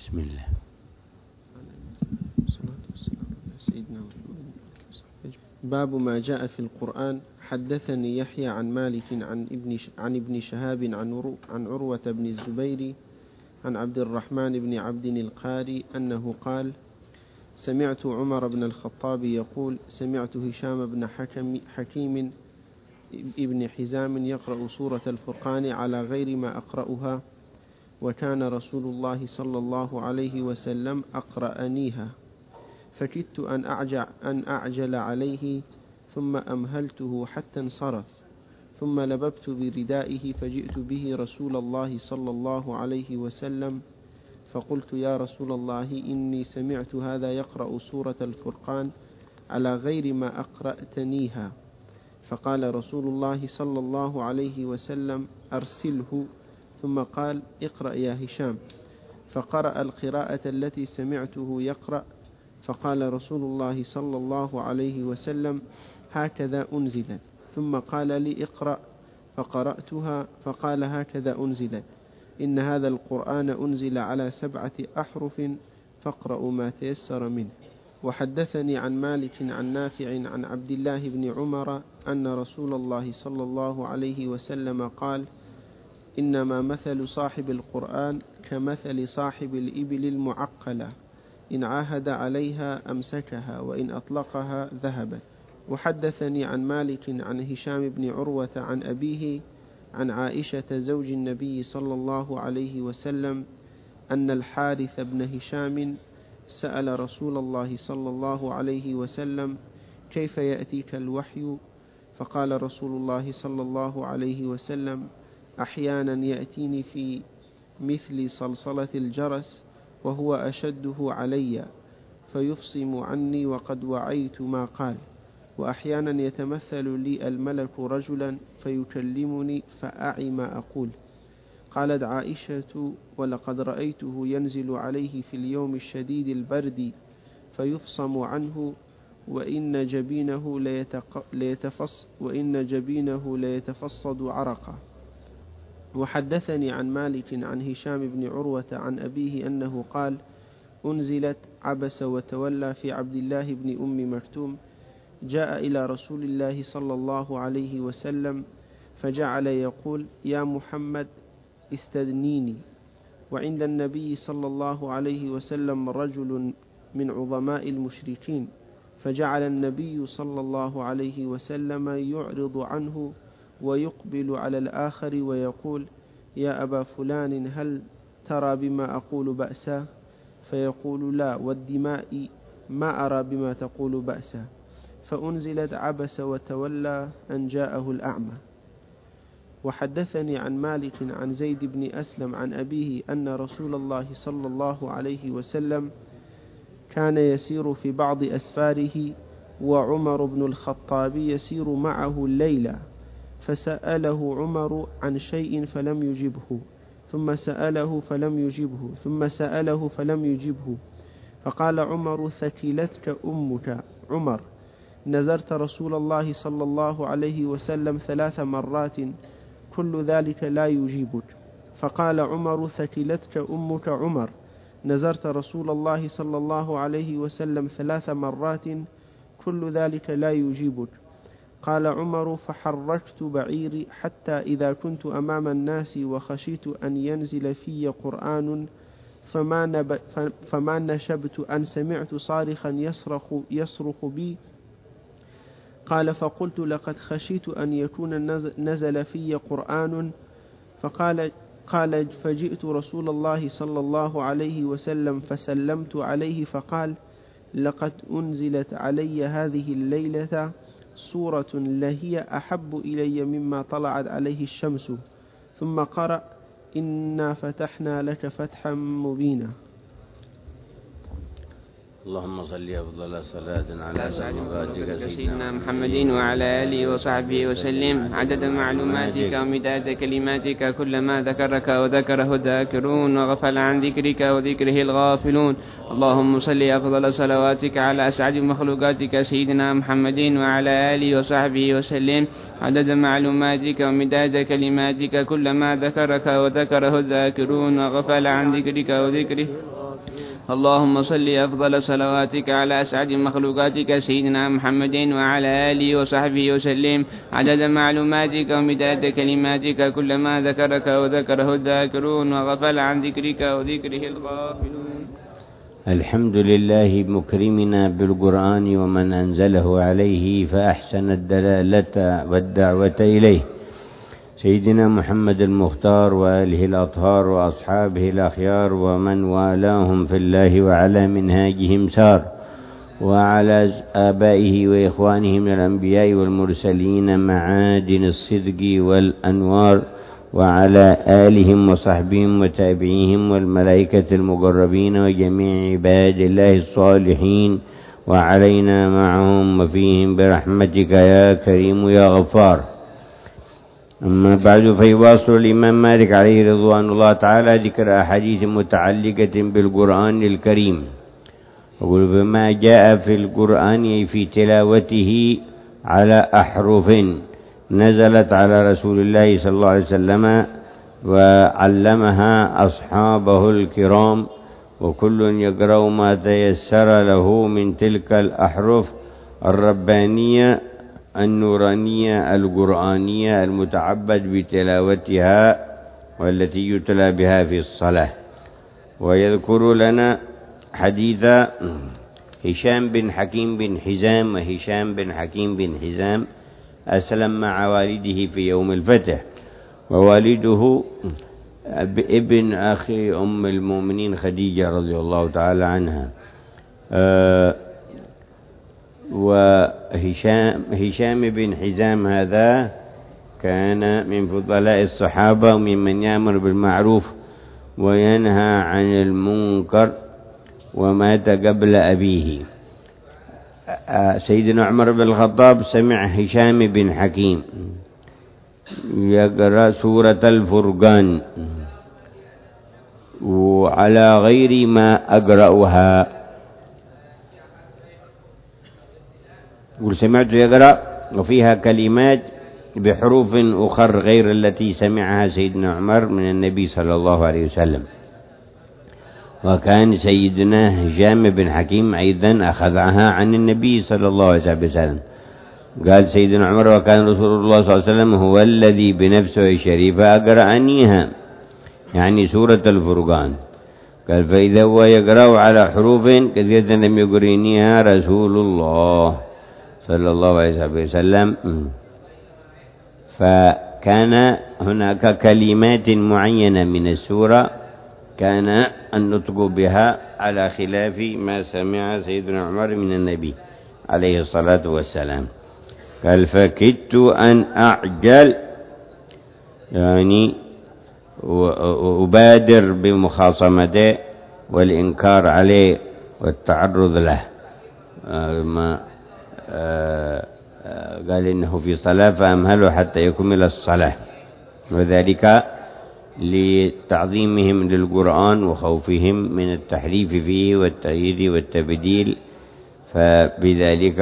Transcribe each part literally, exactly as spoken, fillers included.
بسم الله. باب ما جاء في القرآن. حدثني يحيى عن مالك عن ابن عن ابن شهاب عن عن عروة بن الزبير عن عبد الرحمن بن عبد القاري أنه قال: سمعت عمر بن الخطاب يقول: سمعت هشام بن حكم حكيم ابن حزام يقرأ سورة الفرقان على غير ما أقرأها، وكان رسول الله صلى الله عليه وسلم أقرأنيها، فكدت أن أعجل, أن أعجل عليه، ثم أمهلته حتى انصرف، ثم لببت بردائه فجئت به رسول الله صلى الله عليه وسلم، فقلت: يا رسول الله، إني سمعت هذا يقرأ سورة الفرقان على غير ما أقرأتنيها. فقال رسول الله صلى الله عليه وسلم: أرسله. ثم قال: اقرأ يا هشام. فقرأ القراءة التي سمعته يقرأ، فقال رسول الله صلى الله عليه وسلم: هكذا أنزلت. ثم قال لي: اقرأ. فقرأتها، فقال: هكذا أنزلت. إن هذا القرآن أنزل على سبعة أحرف، فاقرأوا ما تيسر منه. وحدثني عن مالك عن نافع عن عبد الله بن عمر أن رسول الله صلى الله عليه وسلم قال: إنما مثل صاحب القرآن كمثل صاحب الإبل المعقلة، إن عاهد عليها أمسكها، وإن أطلقها ذهبت. وحدثني عن مالك عن هشام بن عروة عن أبيه عن عائشة زوج النبي صلى الله عليه وسلم أن الحارث بن هشام سأل رسول الله صلى الله عليه وسلم: كيف يأتيك الوحي؟ فقال رسول الله صلى الله عليه وسلم: أحيانا يأتيني في مثل صلصلة الجرس، وهو أشده علي فيفصم عني وقد وعيت ما قال، وأحيانا يتمثل لي الملك رجلا فيكلمني فأعي ما أقول. قالت عائشة: ولقد رأيته ينزل عليه في اليوم الشديد البرد فيفصم عنه، وإن جبينه ليتق... ليتفص... وإن جبينه ليتفصد عرقه. وحدثني عن مالك عن هشام بن عروة عن أبيه أنه قال: أنزلت عبس وتولى في عبد الله بن أم مكتوم، جاء إلى رسول الله صلى الله عليه وسلم فجعل يقول: يا محمد استدنيني. وعند النبي صلى الله عليه وسلم رجل من عظماء المشركين، فجعل النبي صلى الله عليه وسلم يعرض عنه ويقبل على الآخر ويقول: يا أبا فلان، هل ترى بما أقول بأسا؟ فيقول: لا، والدماء ما أرى بما تقول بأسا. فأنزلت عبس وتولى أن جاءه الأعمى. وحدثني عن مالك عن زيد بن أسلم عن أبيه أن رسول الله صلى الله عليه وسلم كان يسير في بعض أسفاره، وعمر بن الخطاب يسير معه الليلة، فسأله عمر عن شيء فلم يجبه، ثم سأله فلم يجبه، ثم سأله فلم يجبه. فقال عمر: ثكلتك أمك عمر، نزرت رسول الله صلى الله عليه وسلم ثلاث مرات، كل ذلك لا يجيبك. فقال عمر: ثكلتك أمك عمر، نزرت رسول الله صلى الله عليه وسلم ثلاث مرات، كل ذلك لا يجيبك. قال عمر: فحركت بعيري حتى إذا كنت أمام الناس وخشيت أن ينزل في قرآن فما, نب فما نشبت أن سمعت صارخا يصرخ, يصرخ بي. قال: فقلت: لقد خشيت أن يكون نزل في قرآن. فقال قال فجئت رسول الله صلى الله عليه وسلم فسلمت عليه، فقال: لقد أنزلت علي هذه الليلة سورة لهي أحب إلي مما طلعت عليه الشمس. ثم قرأ: إنا فتحنا لك فتحا مبينا. اللهم صل أفضل صلاة على سيدنا سيدنا محمد وعلى آله وصحبه وسلم، عدد معلوماتك ومداد كلماتك، كلما ذكرك وذكره الذاكرون وغفل عن ذكرك وذكره الغافلون. اللهم صل أفضل صلواتك على أسعد مخلوقاتك سيدنا محمد وعلى آله وصحبه وسلم، عدد معلوماتك ومداد كلماتك، كلما ذكرك وذكره الذاكرون وغفل عن ذكرك وذكره اللهم صل أفضل صلواتك على أسعد مخلوقاتك سيدنا محمد وعلى آله وصحبه وسلم عدد معلوماتك ومداد كلماتك كلما ذكرك وذكره الذاكرون وغفل عن ذكرك وذكره الغافلون. الحمد لله مكرمنا بالقرآن ومن أنزله عليه فأحسن الدلالة والدعوة إليه، سيدنا محمد المختار وآله الأطهار وأصحابه الأخيار ومن والاهم في الله وعلى منهاجهم سار، وعلى آبائه وإخوانه من الأنبياء والمرسلين معادن الصدق والأنوار، وعلى آلهم وصحبهم وتابعيهم والملائكة المقربين وجميع عباد الله الصالحين، وعلينا معهم وفيهم برحمتك يا كريم يا غفار. أما بعد، فيواصل الإمام مالك عليه رضوان الله تعالى ذكر أحاديث متعلقة بالقرآن الكريم، يقول بما جاء في القرآن في تلاوته على أحرف نزلت على رسول الله صلى الله عليه وسلم وعلمها أصحابه الكرام، وكل يقرأ ما تيسر له من تلك الأحرف الربانية النورانية القرآنية المتعبد بتلاوتها والتي يتلى بها في الصلاة. ويذكر لنا حديث هشام بن حكيم بن حزام، وهشام بن حكيم بن حزام أسلم مع والده في يوم الفتح، ووالده ابن أخي أم المؤمنين خديجة رضي الله تعالى عنها. أه وهشام هشام بن حزام هذا كان من فضلاء الصحابة وممن يأمر بالمعروف وينهى عن المنكر، ومات قبل أبيه. سيدنا عمر بن الخطاب سمع هشام بن حكيم يقرأ سورة الفرقان وعلى غير ما أقرأها، يقول سمعت يقرأ وفيها كلمات بحروف أخر غير التي سمعها سيدنا عمر من النبي صلى الله عليه وسلم. وكان سيدنا هشام بن حكيم أيضا أخذها عن النبي صلى الله عليه وسلم. قال سيدنا عمر وكان رسول الله صلى الله عليه وسلم هو الذي بنفسه الشريفة أقرأنيها، يعني سورة الفرقان. قال فإذا هو يقرأ على حروف كثيرة لم يقرأنيها رسول الله صلى الله عليه وسلم. فكان هناك كلمات معينة من السورة كان النطق بها على خلاف ما سمع سيدنا عمر من النبي عليه الصلاة والسلام. قال فكدت أن أعجل، يعني وأبادر بمخاصمته والإنكار عليه والتعرض له. ما قال إنه في صلاة فأمهله حتى يكمل الصلاة، وذلك لتعظيمهم للقرآن وخوفهم من التحريف فيه والتغيير والتبديل. فبذلك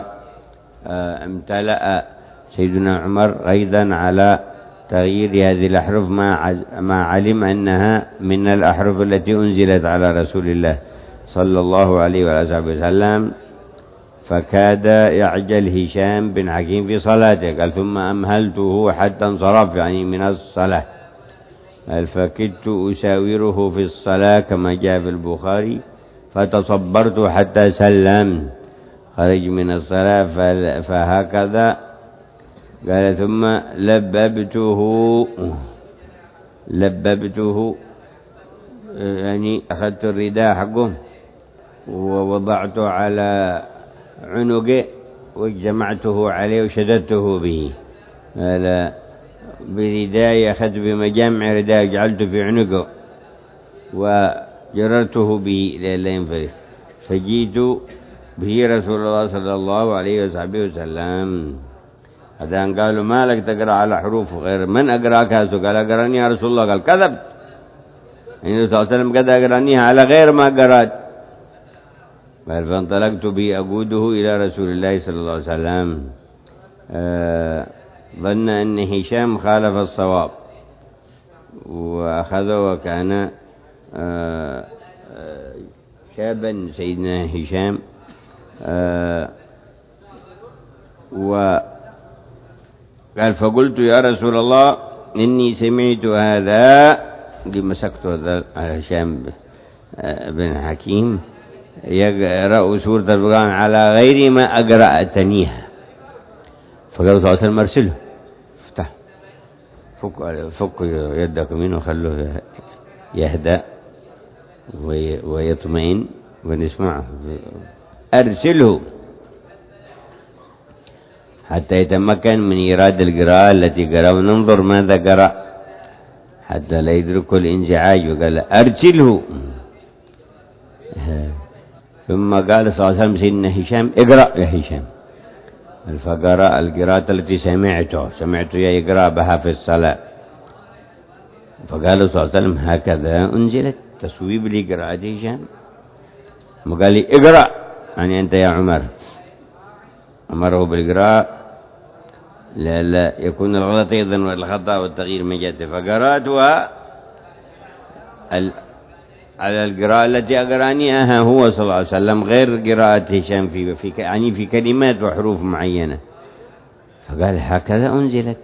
امتلأ سيدنا عمر أيضا على تغيير هذه الأحرف ما علم أنها من الأحرف التي أنزلت على رسول الله صلى الله عليه وآله وسلم. فكاد يعجل هشام بن حكيم في صلاته، قال ثم أمهلته حتى انصرف، يعني من الصلاة. قال فكدت أساوره في الصلاة كما جاء في البخاري فتصبرت حتى سلم، خرج من الصلاة فهكذا. قال ثم لببته لببته يعني أخذت الرداء حقه ووضعته على عنقه وجمعته عليه وشددته به. قال برداء أخذت بمجامع رداء جعلته في عنقه وجررته به لئلا ينفرق، فجيت به رسول الله صلى الله عليه وسلم. هذا قالوا ما لك تقرأ على حروف غير من أقرأك هذا؟ قال أقرأني يا رسول الله. قال كذب، النبي صلى الله عليه وسلم قد أقرأنيها على غير ما قرأت. قال فانطلقت به أقوده إلى رسول الله صلى الله عليه وسلم. آه ظن أن هشام خالف الصواب وأخذه، وكان آه شابا سيدنا هشام آه وقال فقلت يا رسول الله إني سمعت هذا مسكت هذا هشام بن حكيم يقرأ سورة الفرقان على غير ما أقرأتنيها. فقال صلى الله عليه وسلم ارسله، افتح فك, فك يدك منه وخلوه يهدأ ويطمئن ونسمعه، أرسله حتى يتمكن من إيراد القراءة التي قرأ وننظر ماذا قرأ حتى لا يدرك الانزعاج. وقال أرسله. ثم قال صلى الله عليه وسلم سيدنا هشام اقرأ يا هشام، فقرأ القراءة التي سمعته سمعت يقرأ بها في الصلاة. فقال صلى الله عليه وسلم هكذا أنزلت تصويب لقراءة هشام. وقال لي اقرأ يعني أنت يا عمر، أمره بالقراءة لا لا يكون الغلط أيضا والخطأ والتغيير من جهته. فقرأتها على القراءة التي أقرأنيها هو صلى الله عليه وسلم غير قراءة هشام في في يعني في كلمات وحروف معينة. فقال هكذا أنزلت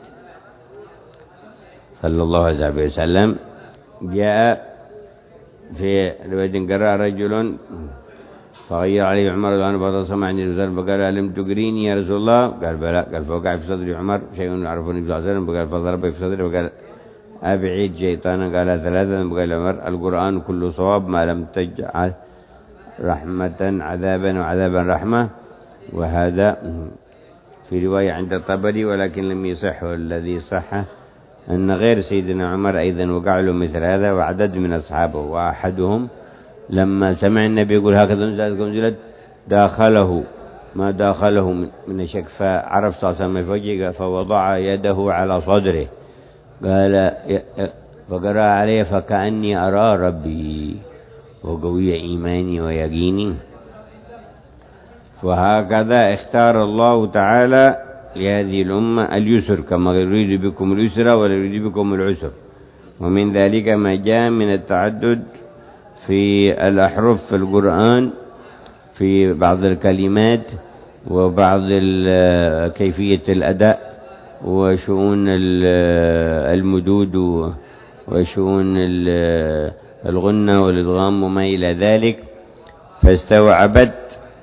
صلى الله عليه وسلم. جاء في رواية قرأ رجل فغير عليه عمر وأنا بتصم عن الرسول فقال ألم تقريني يا رسول الله؟ قال بلى. قال فوقع في صدر عمر شيء يعرفني صلى الله عليه وسلم. قال فضرب في صدره وقال أبعد شيطانا. قال ثلاثة. قال عمر القرآن كله صواب ما لم تجعل رحمة عذابا وعذابا رحمة. وهذا في رواية عند الطبري ولكن لم يصح. الذي صح أن غير سيدنا عمر أيضا وقع له مثل هذا وعدد من أصحابه. وأحدهم لما سمع النبي يقول هكذا أنزلت داخله ما داخله من الشك فعرف صلى الله عليه وسلم فوضع يده على صدره. قال فقرأ عليه فكأني أرى ربي وقوي إيماني ويقيني. فهكذا اختار الله تعالى لهذه الأمة اليسر كما يريد بكم اليسر ولا يريد بكم العسر. ومن ذلك ما جاء من التعدد في الأحرف في القرآن في بعض الكلمات وبعض كيفية الأداء وشؤون المدود وشؤون الغنة والإدغام وما إلى ذلك. فاستوعبت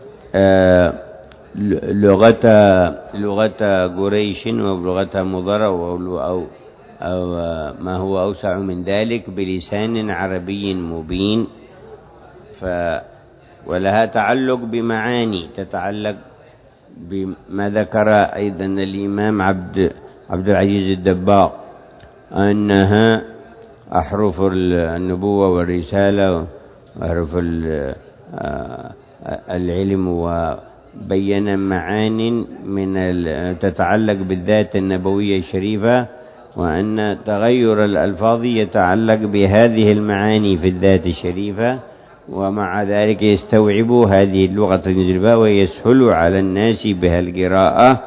لغة لغة قريش ولغة مضر أو, أو, أو ما هو أوسع من ذلك بلسان عربي مبين. ف ولها تعلق بمعاني تتعلق بما ذكر أيضا الإمام عبد عبد العزيز الدباغ أنها أحرف النبوة والرسالة وأحرف العلم وبين معان من تتعلق بالذات النبوية الشريفة وأن تغير الألفاظ يتعلق بهذه المعاني في الذات الشريفة ومع ذلك يستوعب هذه اللغة النجربة ويسهل على الناس بها القراءة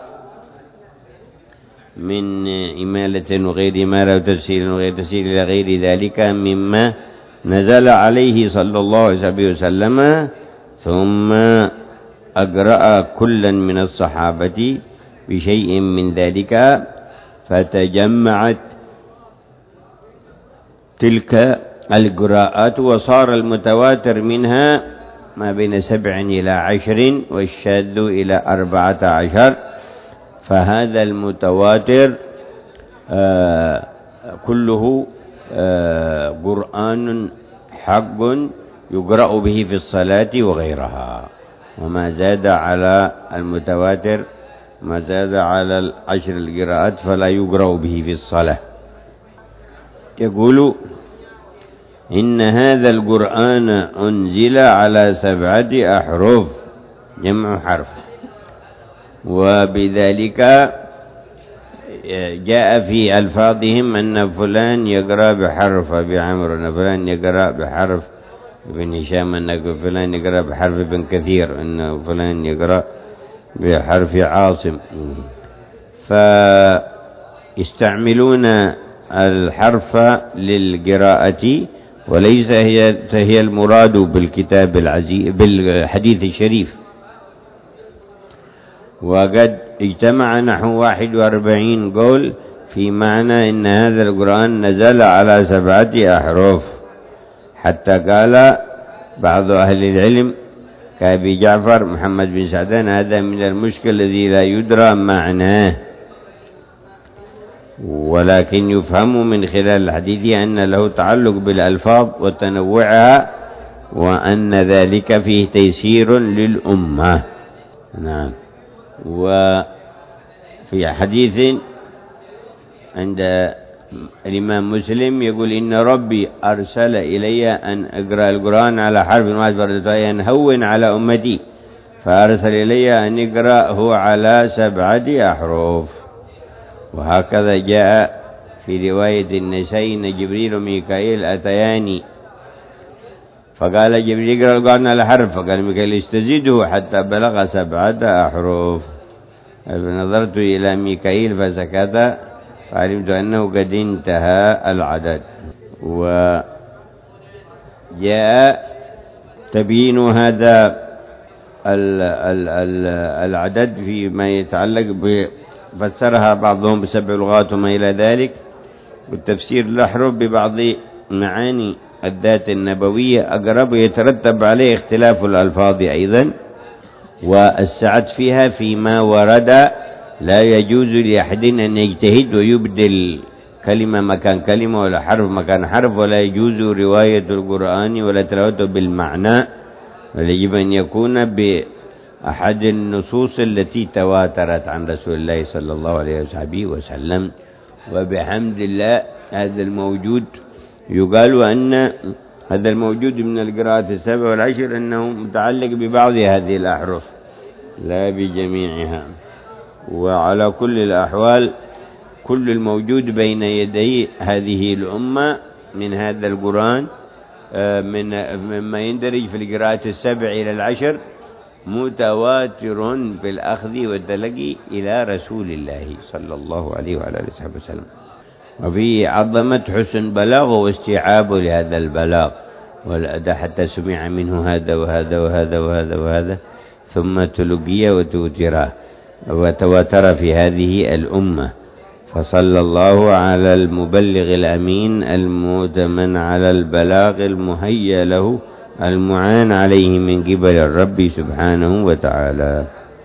من إمالة وغير إمالة وتفسير وغير تفسير إلى غير ذلك مما نزل عليه صلى الله عليه وسلم. ثم أقرأ كلا من الصحابة بشيء من ذلك فتجمعت تلك القراءات وصار المتواتر منها ما بين سبع إلى عشر والشاذ إلى أربعة عشر. فهذا المتواتر آه كله آه قرآن حق يقرأ به في الصلاة وغيرها. وما زاد على المتواتر ما زاد على العشر القراءات فلا يقرأ به في الصلاة. يقول إن هذا القرآن أنزل على سبعة أحرف جمع حرف. وبذلك جاء في ألفاظهم أن فلان يقرأ بحرف أبي عمرو أن فلان يقرأ بحرف ابن هشام أن فلان يقرأ بحرف ابن كثير أن فلان يقرأ بحرف عاصم. فيستعملون الحرف للقراءة وليس هي هي المراد بالكتاب العزيز بالحديث الشريف. وقد اجتمع نحو واحد وأربعين قول في معنى إن هذا القرآن نزل على سبعة أحرف، حتى قال بعض أهل العلم كأبي جعفر محمد بن سعدان هذا من المشكل الذي لا يدرى معناه، ولكن يفهم من خلال الحديث أن له تعلق بالألفاظ وتنوعها، وأن ذلك فيه تيسير للأمة. نعم. وفي حديث عند الإمام مسلم يقول إن ربي أرسل إلي أن أقرأ القرآن على حرف واحد فردتها نهون على أمتي، فأرسل إلي أن أقرأه على سبعة أحرف. وهكذا جاء في رواية النسائي أن جبريل وميكائيل أتياني فقال جبريل اقرأ القرآن على حرف، فقال ميكائيل استزيده حتى بلغ سبعة أحرف. فنظرت إلى ميكائيل فسكت فعلمت أنه قد انتهى العدد. وجاء تبيين هذا العدد فيما يتعلق فسرها بعضهم بسبع لغات وما إلى ذلك، والتفسير الأحرف ببعض معاني الذات النبوية أقرب يترتب عليه اختلاف الألفاظ أيضا. والسعة فيها فيما ورد لا يجوز لأحد أن يجتهد ويبدل كلمة مكان كلمة ولا حرف مكان حرف، ولا يجوز رواية القرآن ولا تلاوته بالمعنى، بل يجب أن يكون بأحد النصوص التي تواترت عن رسول الله صلى الله عليه وسلم. وبحمد الله هذا الموجود يقال أن هذا الموجود من القراءات السبع والعشر أنه متعلق ببعض هذه الأحرف لا بجميعها. وعلى كل الأحوال كل الموجود بين يدي هذه الأمة من هذا القرآن من مما يندرج في القراءات السبع إلى العشر متواتر في الأخذ والتلقي إلى رسول الله صلى الله عليه وعلى آله وصحبه وسلم، وفيه عظمة حسن بلاغه واستيعابه لهذا البلاغ والأداء حتى سمع منه هذا وهذا وهذا وهذا وهذا ثم تلقي وتوتر وتواتر في هذه الأمة. فصلى الله على المبلغ الأمين المؤتمن على البلاغ المهيأ له المعان عليه من قبل الرب سبحانه وتعالى.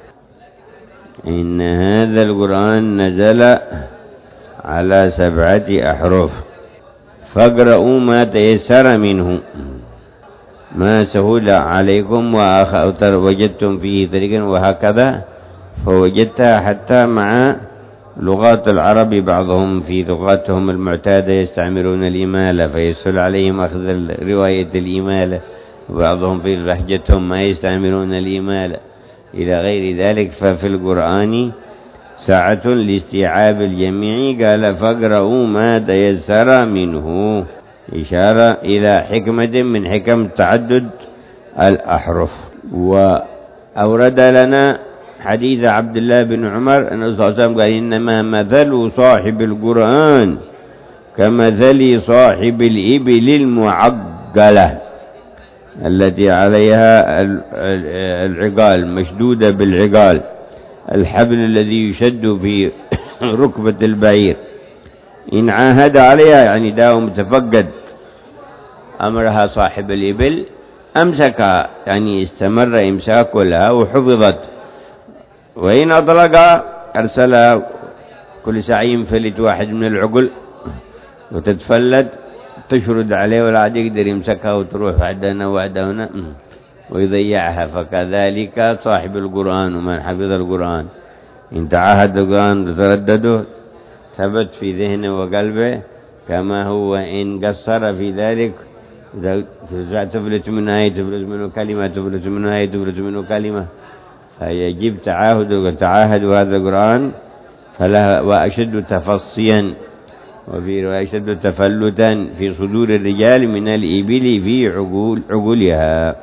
إن هذا القرآن نزل على سبعة أحرف فاقرؤوا ما تيسر منه ما سهل عليكم ووجدتم فيه طريقا، وهكذا فوجدتها حتى مع لغات العرب بعضهم في لغاتهم المعتادة يستعملون الإمالة فيسهل عليهم أخذ رواية الإمالة، وبعضهم في لهجتهم ما يستعملون الإمالة إلى غير ذلك. ففي القرآن ساعة لاستيعاب الجميع قال فاقرؤوا ما تيسر منه، إشارة إلى حكمة من حكم تعدد الأحرف. وأورد لنا حديث عبد الله بن عمر أن صلى الله عليه وسلم قال إنما مثل صاحب القرآن كمثل صاحب الإبل المعقلة التي عليها العقال مشدودة بالعقال، الحبل الذي يشد في ركبة البعير، إن عاهد عليها يعني داوم تفقد أمرها صاحب الإبل أمسكها يعني استمر إمساك لها وحفظت، وإن أطلق أرسلها كل ساعة ينفلت واحد من العقل وتتفلت تشرد عليه ولا عاد يقدر يمسكها وتروح عدنا وعدنا ويضيعها. فكذلك صاحب القرآن ومن حفظ القرآن إن تعاهد القرآن وتردده ثبت في ذهنه وقلبه كما هو، إن قصر في ذلك تفلت منه آية تفلت منه كلمة تفلت منه آية تفلت منه كلمة. فيجب تعاهد وتعاهد هذا القرآن فلا وأشد تفصيا وفي رواية أشد تفلتا في صدور الرجال من الإبل في عقول عقولها.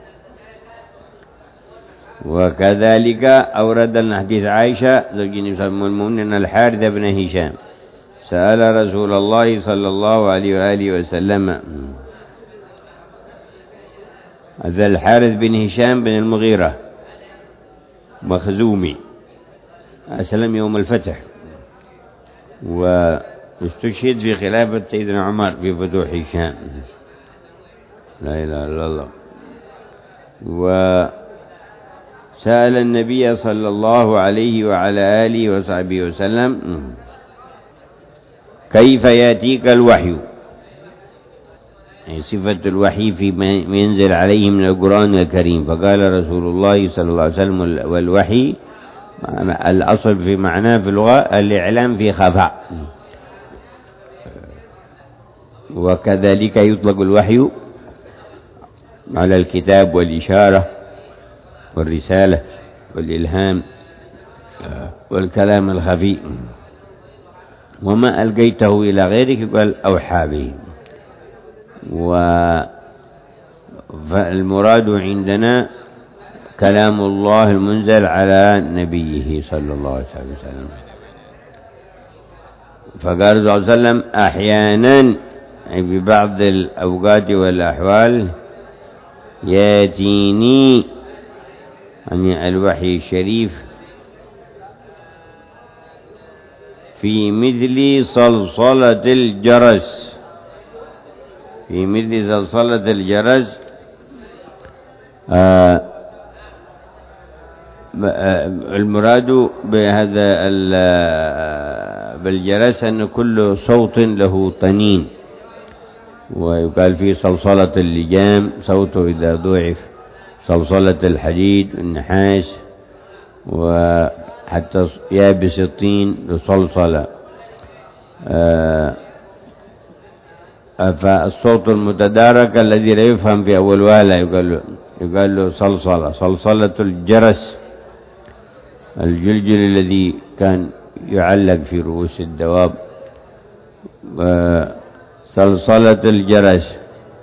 وكذلك أورد حديث عائشة زوج النبي صلى الله عليه وسلم أن الحارث بن هشام سأل رسول الله صلى الله عليه وآله وسلم هذا الحارث بن هشام بن المغيرة مخزومي، أسلم يوم الفتح واستشهد في خلافة سيدنا عمر في فتوح هشام. لا إله إلا الله. وسأل النبي صلى الله عليه وعلى آله وصحبه وسلم كيف يأتيك الوحي، يعني صفة الوحي فيما ينزل عليه من القرآن الكريم. فقال رسول الله صلى الله عليه وسلم والوحي الأصل في معناه في اللغة الإعلام في خفاء، وكذلك يطلق الوحي على الكتاب والإشارة والرسالة والإلهام والكلام الخفي. وما ألقيته إلى غيرك قال أوحى به. فالمراد عندنا كلام الله المنزل على نبيه صلى الله عليه وسلم. فقال صلى الله عليه وسلم أحيانا في بعض الأوقات والأحوال ياتيني يعني الوحي الشريف في مثل صلصلة الجرس، في مثل صلصلة الجرس. آه المراد بهذا بالجرس أن كل صوت له طنين، ويقال في صلصلة اللجام صوته إذا ضعف، صلصلة الحديد والنحاس، وحتى يابس الطين لصلصلة. آه فالصوت المتدارك الذي لا يفهم في أول وهلة يقال له, يقال له صلصلة. صلصلة الجرس الجلجل الذي كان يعلق في رؤوس الدواب. آه صلصلة الجرس.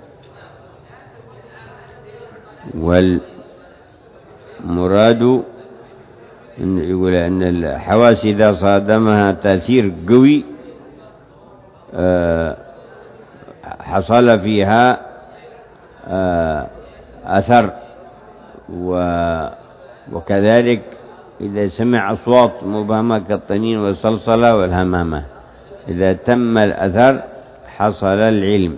والمراد يقول أن الحواس إذا صادمها تأثير قوي حصل فيها أثر، وكذلك إذا سمع أصوات مبهمة كالطنين والصلصلة والهمامة إذا تم الأثر حصل العلم.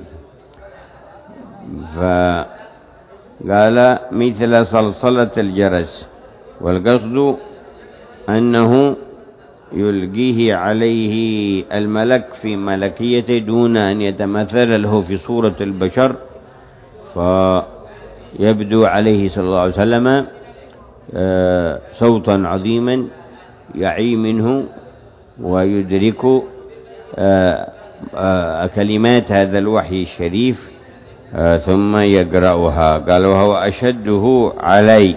فقال مثل صلصلة الجرس، والقصد أنه يلقيه عليه الملك في ملكيته دون أن يتمثل له في صورة البشر، فيبدو عليه صلى الله عليه وسلم صوتا عظيما يعي منه ويدرك كلمات هذا الوحي الشريف ثم يقرأها. قال وهو أشده علي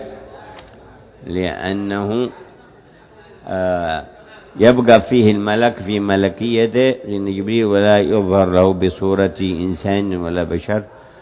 لأنه يبقى فيه الملك في ملكيته لأن جبريل ولا يظهر له بصورة إنسان ولا بشر،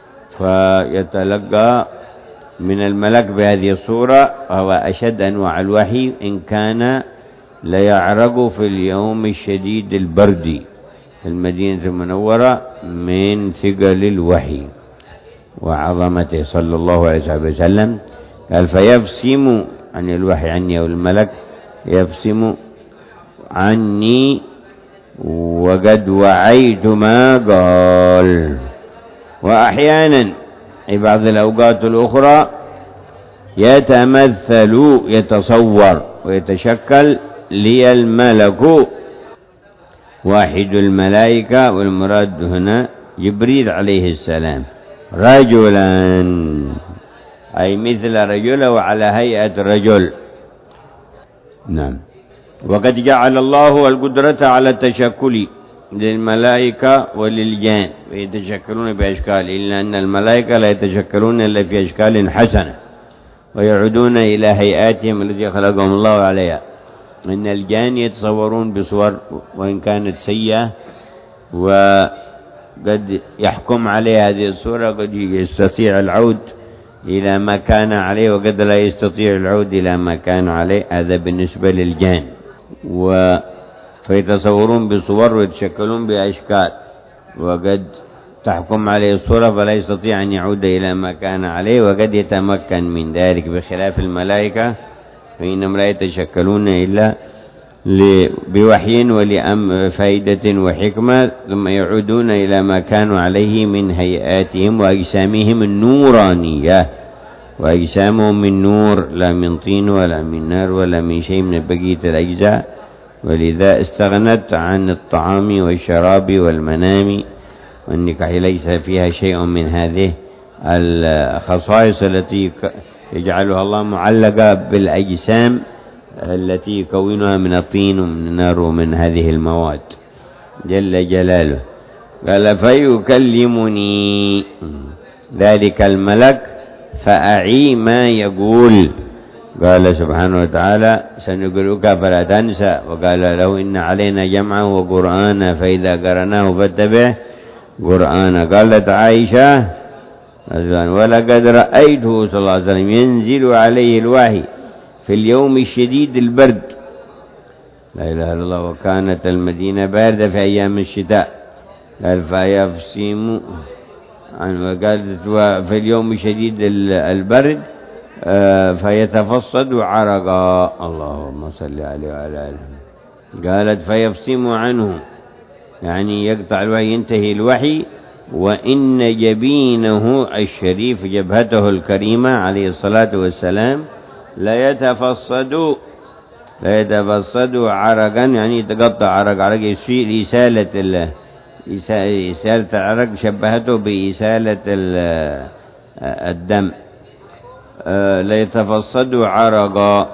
فيتلقى من الملك بهذه الصورة. وهو أشد أنواع الوحي، إن كان ليعرق في اليوم الشديد البرد في المدينة المنورة من ثقل الوحي وعظمته صلى الله عليه وسلم. قال فيفصم عن الوحي عني، والملك يفصم عني وقد وعيت ما قال. وأحيانا في بعض الأوقات الأخرى يتمثل يتصور ويتشكل لي الملك واحد الملائكة، والمراد هنا جبريل عليه السلام، رجلا أي مثل رجل وعلى هيئة رجل. نعم. وقد جعل الله القدرة على التشكل للملائكة وللجان ويتشكلون بأشكال، إلا أن الملائكة لا يتشكلون إلا في أشكال حسنة ويعودون إلى هيئاتهم التي خلقهم الله عليها. إن الجان يتصورون بصور وإن كانت سيئة، وقد يحكم عليه هذه الصورة، قد يستطيع العود إلى ما كان عليه وقد لا يستطيع العود إلى ما كان عليه. هذا بالنسبة للجان. و فيتصورون بصور ويتشكلون بأشكال، وقد تحكم عليه الصورة فلا يستطيع أن يعود إلى ما كان عليه، وقد يتمكن من ذلك، بخلاف الملائكة فإنهم لا يتشكلون إلا بوحي ولفائدة وحكمة، ثم يعودون إلى ما كانوا عليه من هيئاتهم وأجسامهم النورانية، وأجسامهم من نور لا من طين ولا من نار ولا من شيء من بقية الأجزاء، ولذا استغنت عن الطعام والشراب والمنام والنكاح، ليس فيها شيء من هذه الخصائص التي يجعلها الله معلقة بالأجسام التي يكونها من الطين ومن النار ومن هذه المواد جل جلاله. قال فيكلمني ذلك الملك فأعي ما يقول. قال سبحانه وتعالى سنقرئك فلا تنسى، وقال له إن علينا جمعه وقرآنه فإذا قرأناه فاتبع قرآنه. قالت عائشة ولقد رأيته صلى الله عليه وسلم ينزل عليه الوحي في اليوم الشديد البرد، لا إله إلا الله، وكانت المدينة باردة في أيام الشتاء. قال فيفصم عن، وقالت في اليوم الشديد البرد فيتفصد عرقا، اللهم صل عليه وعلى آله. قالت فيفصم عنه، يعني يقطع الوحي، ينتهي الوحي، وإن جبينه الشريف، جبهته الكريمة عليه الصلاة والسلام، لا يتفصد لا يتفصد عرقا، يعني يتقطع عرق، عرق يصير إسالة الله، إسالة العرق شبهته بإسالة الدم، لا يتفصد عرقا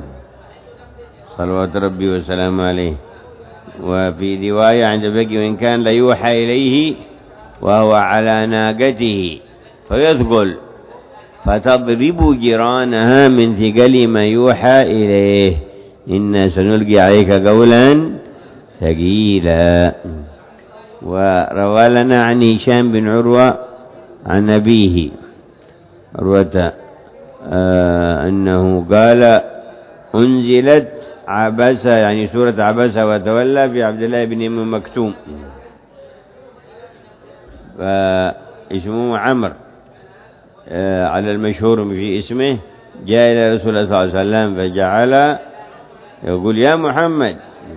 صلوات ربي وسلام عليه. وفي رواية عند بقي وإن كان ليوحى إليه وهو على ناقته فيثقل فتضرب جيرانها من ثقل ما يوحى إليه، إنا سنلقي عليك قولا ثقيلا. وروى لنا عن هشام بن عروة عن أبيه عروة آه أنه قال أنزلت عبسة، يعني سورة عبسة وتولى في عبد الله بن أم مكتوم، فاسمه عمرو آه على المشهور في اسمه. جاء إلى رسول الله صلى الله عليه وسلم فجعل يقول يا محمد،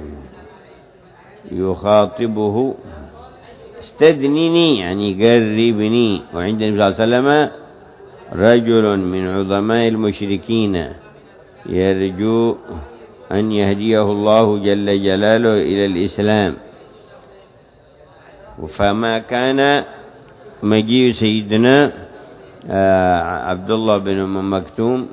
يخاطبه استدنني يعني قربني. وعند النبي صلى الله عليه وسلم رجل من عظماء المشركين يرجو أن يهديه الله جل جلاله إلى الإسلام، فما كان مجيء سيدنا عبد الله بن أم مكتوم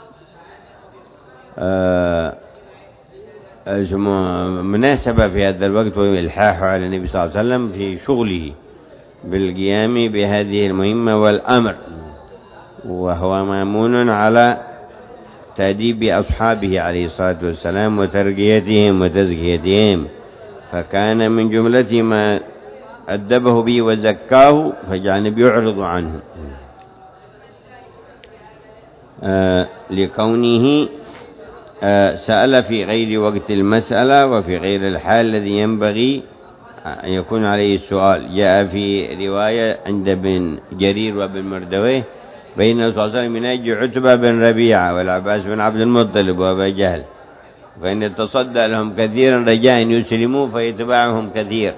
مناسبة في هذا الوقت، وإلحاحه على النبي صلى الله عليه وسلم في شغله بالقيام بهذه المهمة والأمر، وهو مأمون على تأديب أصحابه عليه الصلاة والسلام وترقيتهم وتزكيتهم، فكان من جملة ما أدبه به وزكاه فجعل النبي يعرض عنه آه لكونه آه سأل في غير وقت المسألة وفي غير الحال الذي ينبغي أن يكون عليه السؤال. جاء في رواية عند ابن جرير وابن مردويه بين الرسول صلى الله عليه وسلم يناجي عتبة بن ربيعة والعباس بن عبد المطلب وأبا جهل، فإن يتصدى لهم كثيرا رجاء أن يسلموا فيتبعهم كثير.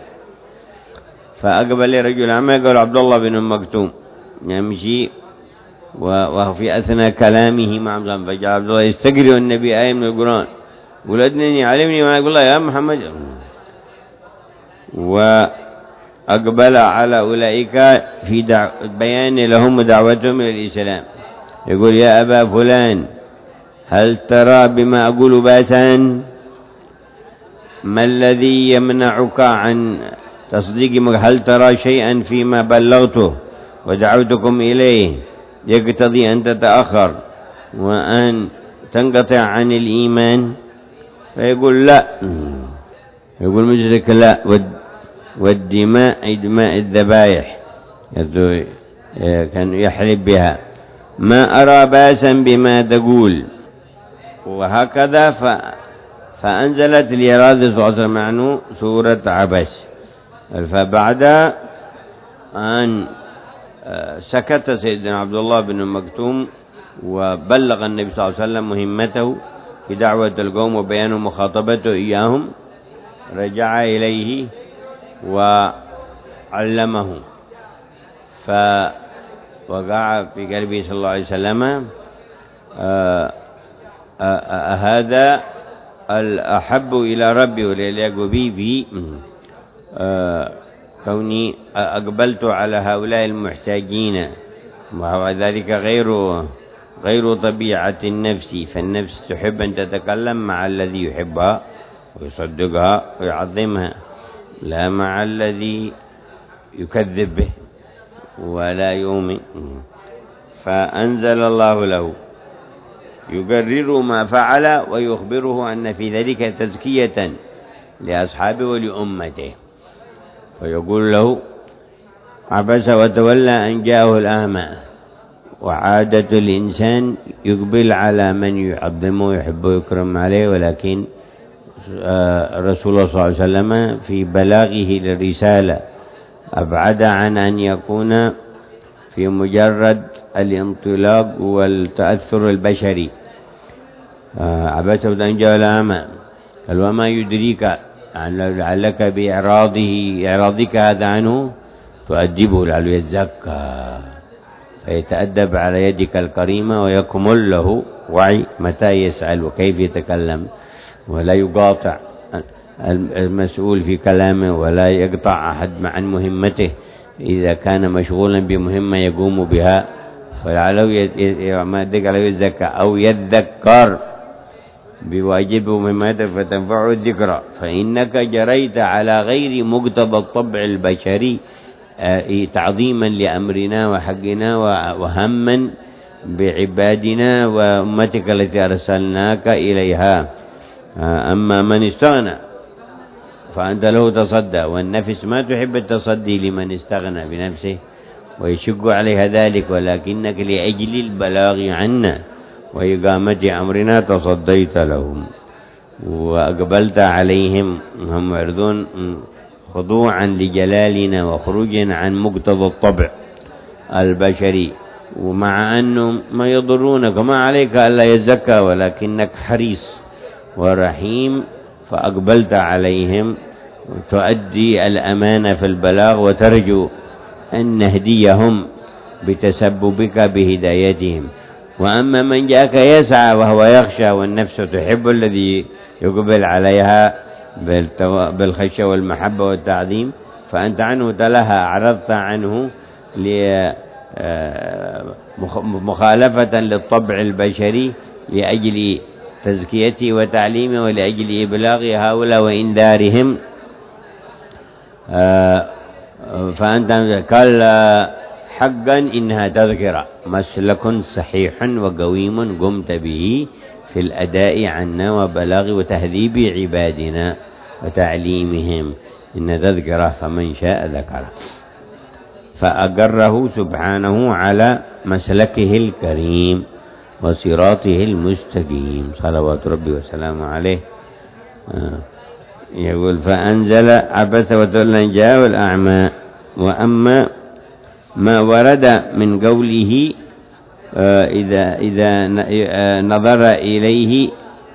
فأقبل رجل عما قال عبد الله بن أم مكتوم يمشي وهو في أثناء كلامه مع عمزان، فجاء عبد الله يستقرئ النبي آية من القرآن، قل أدنني علمني وأنا أقول الله يا محمد. وأقبل على أولئك في دع... بيان لهم دعوتهم إلى الإسلام، يقول يا أبا فلان هل ترى بما أقول باسا؟ ما الذي يمنعك عن تصديق؟ هل ترى شيئا فيما بلغته ودعوتكم إليه يقتضي أن تتأخر وأن تنقطع عن الإيمان؟ فيقول لا، يقول مشرك لا، والدماء دماء الذبائح كان يحلب بها، ما أرى باسا بما تقول. وهكذا ف... فأنزلت لإرادة صلى الله عليه وسلم عنه سورة عبس. فبعد أن سكت سيدنا عبد الله بن مكتوم وبلغ النبي صلى الله عليه وسلم مهمته في دعوة القوم وبيان مخاطبته إياهم، رجع إليه وعلمه، فوقع في قلبه صلى الله عليه وسلم هذا الأحب إلى ربي وليليق بي في كوني أقبلت على هؤلاء المحتاجين، وذلك غير غير طبيعة النفس، فالنفس تحب أن تتكلم مع الذي يحبها ويصدقها ويعظمها، لا مع الذي يكذب به ولا يؤمن. فأنزل الله له يقرر ما فعل ويخبره أن في ذلك تزكية لأصحابه ولأمته، فيقول له: عبس وتولى أن جاءه الأعمى. وعادة الإنسان يقبل على من يعظمه ويحبه ويكرم عليه، ولكن رسول الله صلى الله عليه وسلم في بلاغه للرسالة أبعد عن أن يكون في مجرد الانطلاق والتأثر البشري. عبس وتولى أن جاءه الأعمى قال: وما يدريك لعلك بإعراضه إعراضك هذا عنه تؤدبه لعله يزكى فيتأدب على يدك الكريمة ويكمل له وعي متى يسأل وكيف يتكلم، ولا يقاطع المسؤول في كلامه ولا يقطع أحد عن مهمته إذا كان مشغولا بمهمة يقوم بها، فلعله يزكى أو يذكر بواجب مهمته فتنفعه الذكرى، فإنك جريت على غير مقتضى الطبع البشري تعظيما لأمرنا وحقنا وهما بعبادنا وأمتك التي أرسلناك إليها. أما من استغنى فأنت له تصدى، والنفس ما تحب التصدي لمن استغنى بنفسه ويشق عليها ذلك، ولكنك لأجل البلاغ عنا وإقامة أمرنا تصديت لهم وأقبلت عليهم، هم معرضون خضوعا لجلالنا وخروجا عن مقتضى الطبع البشري، ومع أنه ما يضرونك ما عليك ألا يزكى، ولكنك حريص ورحيم فأقبلت عليهم وتؤدي الأمانة في البلاغ وترجو أن نهديهم بتسببك بهدايتهم. وأما من جاءك يسعى وهو يخشى والنفس تحب الذي يقبل عليها بالخشية والمحبة والتعظيم، فأنت عنه تلهى، أعرضت عنه مخالفة للطبع البشري لأجل تزكيته وتعليمه ولأجل إبلاغ هؤلاء وإنذارهم. فأنت قال حقا إنها تذكرة مسلك صحيح وقويم قمت به في الأداء عنا وبلاغ وتهذيب عبادنا وتعليمهم، إن تذكرة فمن شاء ذكره. فأقره سبحانه على مسلكه الكريم وصراطه المستقيم صلوات ربي وسلامه عليه. يقول: فأنزل عبس وتولى أن جاءه الأعمى. وأما ما ورد من قوله إذا إذا نظر إليه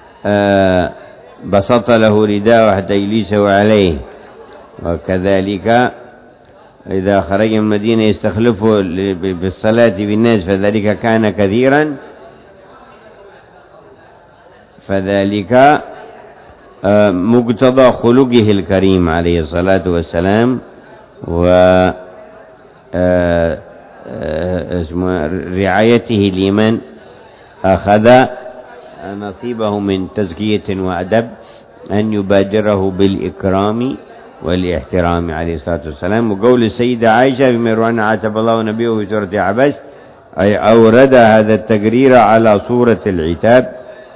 بسط له رداءه حتى يجلسه عليه، وكذلك إذا خرج من المدينة يستخلفه بالصلاة بالناس فذلك كان كثيرا، فذلك مقتضى خلقه الكريم عليه الصلاة والسلام و رعايته لمن أخذ نصيبه من تزكية وأدب أن يبادره بالإكرام والاحترام عليه الصلاة والسلام. وقول السيدة عائشة بما يروى عنها عاتب الله نبيه في سورة عبس، أي أورد هذا التقرير على صورة العتاب،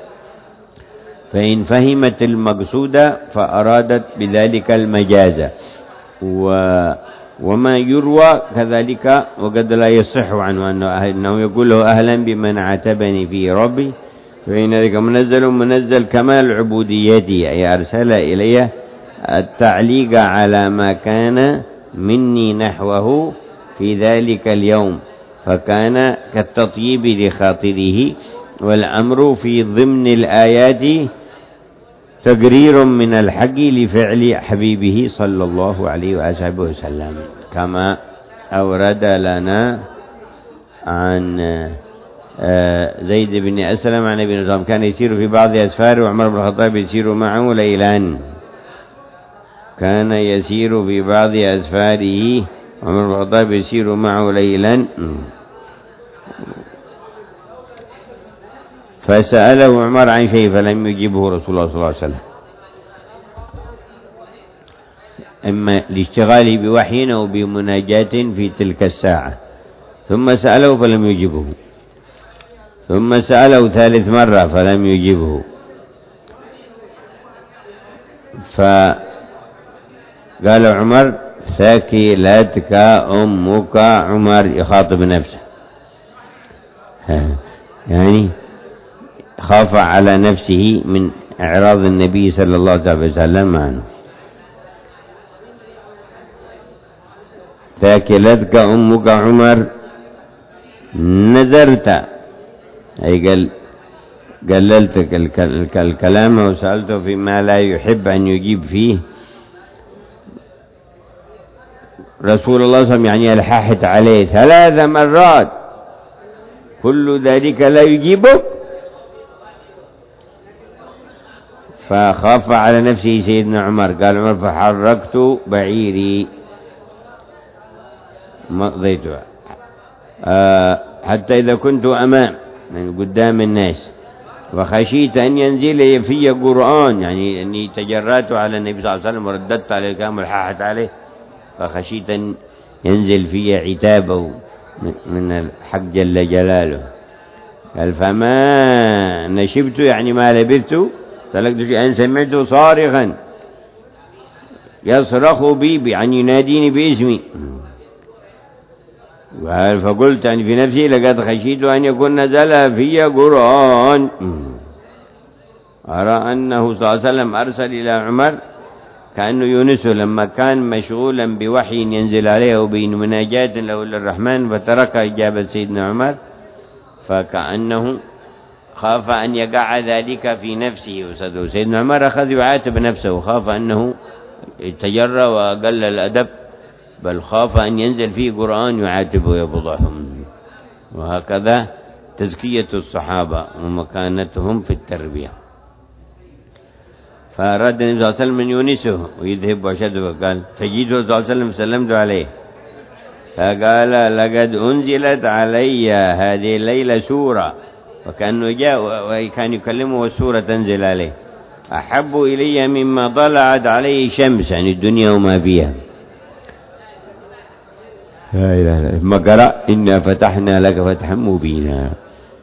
فإن فهمت المقصود فأرادت بذلك المجاز. و وما يروى كذلك وقد لا يصح عنه أنه يقول له أهلا بمن عاتبني في ربي، فإن ذلك منزل منزل كمال عبوديتي، أي أرسل إلي التعليق على ما كان مني نحوه في ذلك اليوم، فكان كالتطيب لخاطره. والأمر في ضمن الآيات تقرير من الحق لفعل حبيبه صلى الله عليه وآله وسلم، كما أورد لنا عن زيد بن أسلم عن ابن نظام كان يسير في بعض أسفاره وعمر بن الخطاب يسير معه ليلا. كان يسير في بعض أسفاره وعمر بن الخطاب يسير معه ليلا، فسأله عمر عن شيء فلم يجيبه رسول الله صلى الله عليه وسلم، إما لاشتغاله بوحي أو بمناجاة في تلك الساعة. ثم سأله فلم يجيبه، ثم سأله ثالث مرة فلم يجيبه، فقال عمر ثكلتك أمك. عمر يخاطب نفسه، يعني خاف على نفسه من إعراض النبي صلى الله عليه وسلم عنه. ثاكلتك أمك عمر نذرت، أي قال قللت الكلام وسألته فيما لا يحب أن يجيب فيه رسول الله صلى الله عليه وسلم، يعني ألححت عليه ثلاث مرات كل ذلك لا يجيبه، فخاف على نفسه سيدنا عمر. قال عمر فحركت بعيري مضيتها أه حتى إذا كنت أمام يعني قدام الناس وخشيت أن ينزل في قرآن، يعني أني تجرأت على النبي صلى الله عليه وسلم ورددت عليه الكلام والحاحت عليه، فخشيت أن ينزل في عتابه من الحق جل جلاله. قال فما نشبت يعني ما لبثت تلقت في أن سمعته صارخا يصرخ بي يعني يناديني باسمي. فقلت يعني في نفسي لقد خشيت أن يكون نزل في قرآن. أرى أنه صلى الله عليه وسلم أرسل إلى عمر كأنه يونس لما كان مشغولا بوحي ينزل عليه وبين مناجاة له للرحمن فترك إجابة سيدنا عمر، فكأنه خاف أن يقع ذلك في نفسه وصدره. سيدنا عمر أخذ يعاتب نفسه وخاف أنه تجرى وقل الأدب، بل خاف أن ينزل فيه قرآن يعاتب ويفضحهم. وهكذا تزكية الصحابة ومكانتهم في التربية. فأراد النبي صلى الله عليه وسلم أن يونسه ويذهب وشده، فقال فجيت صلى الله عليه وسلم سلمت عليه فقال لقد أنزلت علي هذه الليلة سورة، وكأنه جاء وكان يكلمه والسورة تنزل عليه، أحب إلي مما طلعت عليه شمس، يعني الدنيا وما فيها. لا إله إلا الله. ثم قرأ إنا فتحنا لك فتحا مبينا.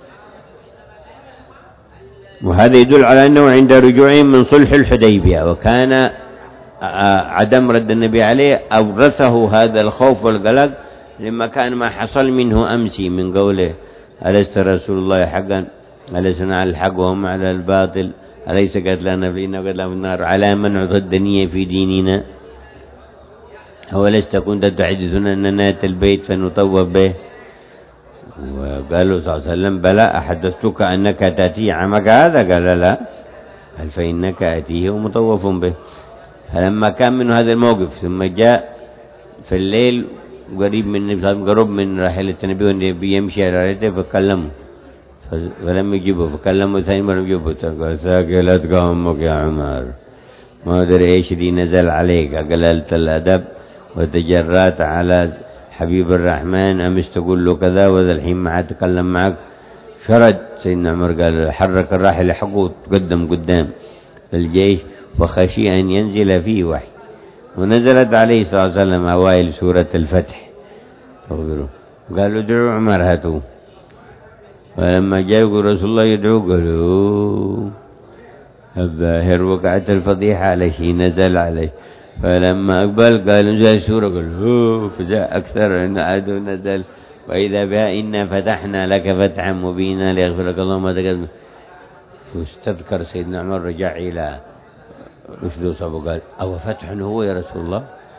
وهذا يدل على أنه عند رجوعهم من صلح الحديبية وكان عدم رد النبي عليه أورثه هذا الخوف والقلق لما كان ما حصل منه أمسي من قوله أليس رسول الله حقا أليسنا على الحق وهم على الباطل أليس قتلنا فينا وقتلنا في النار على من عطى الدنيا في ديننا أولست كنت تحدثنا أن نأتي البيت فنطوف به. وقالوا صلى الله عليه وسلم بلى أحدثتك أنك تأتي عمك هذا؟ قال لا. قال فإنك أتيه ومطوف به. فلما كان من هذا الموقف ثم جاء في الليل قريب من النبي صلى الله عليه وسلم قرب من راحلة النبي والنبي يمشي على راحلته فكلمه فلم يجيبه، فكلمه ثاني مرة يجيبه قال ثاقلتك أمك يا عمر ما أدري إيش دي نزل عليك، قللت الأدب وتجرأت على حبيب الرحمن أمس تقول له كذا وذا الحين ما أتكلم معك. شرد سيدنا عمر قال حرك الراحلة حقه تقدم قدام الجيش وخشي أن ينزل فيه وحي. ونزلت عليه صلى الله عليه وسلم أوائل سورة الفتح قالوا ادعوا عمر هاتوا. فلما جاء يقول رسول الله يدعو قالوا الظاهر وقعت الفضيحة على شيء نزل عليه. فلما أقبل قال نزل السورة قال فجاء أكثر أن عادوا نزل وإذا بها إنا فتحنا لك فتحا مبينا ليغفر لك الله ما تقدم. فاستذكر سيدنا عمر رجع إلى رشده وصابه قال أو فتح هو يا رسول الله؟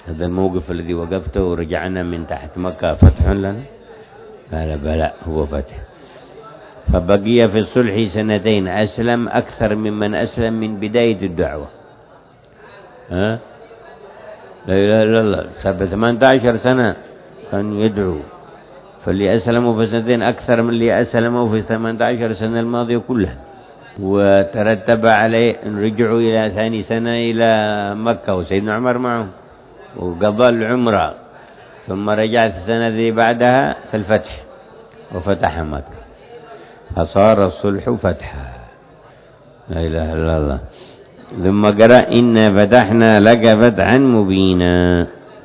هذا الموقف الذي وقفته ورجعنا من تحت مكة فتح لنا؟ قال بلى هو فتح. فبقي في الصلح سنتين، أسلم أكثر ممن أسلم من بداية الدعوة. ها؟ لا إله إلا الله، ثمانية عشر سنة كان يدعو، فاللي أسلموا في سنتين أكثر من اللي أسلموا في ثمانية عشر سنة الماضية كلها. وترتب عليه أن رجعوا إلى ثاني سنة إلى مكة وسيدنا عمر معهم وقضى العمرة، ثم رجعت السنة التي بعدها في الفتح وفتح مكة، فصار الصلح فتحا. لا إله إلا الله. ثم قرأ إنا فتحنا لك فتحا مبينا،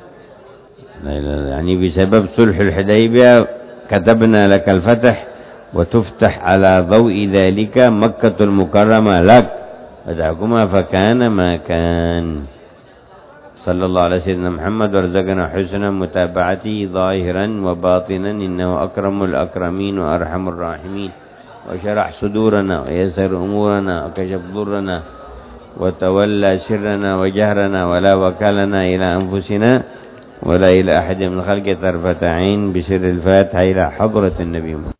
يعني بسبب صلح الحديبية كتبنا لك الفتح، وتفتح على ضوء ذلك مكة المكرمة لك فتحكما فكان ما كان. صلى الله على سيدنا محمد وارزقنا حسن متابعته ظاهرا وباطنا، إنه أكرم الأكرمين وأرحم الراحمين. وشرح صدورنا ويسر أمورنا وكشف ضرنا وتولى سرنا وجهرنا، ولا وكلنا إلى أنفسنا ولا إلى أحد من خلق طرفة عين، بسر الفاتحة إلى حضرة النبي محمد.